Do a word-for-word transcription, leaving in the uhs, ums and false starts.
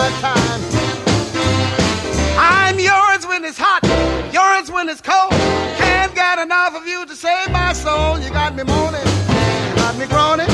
good time. I'm yours when it's hot, yours when it's cold. Can't get enough of you to save my soul. You got me moaning, you got me groaning.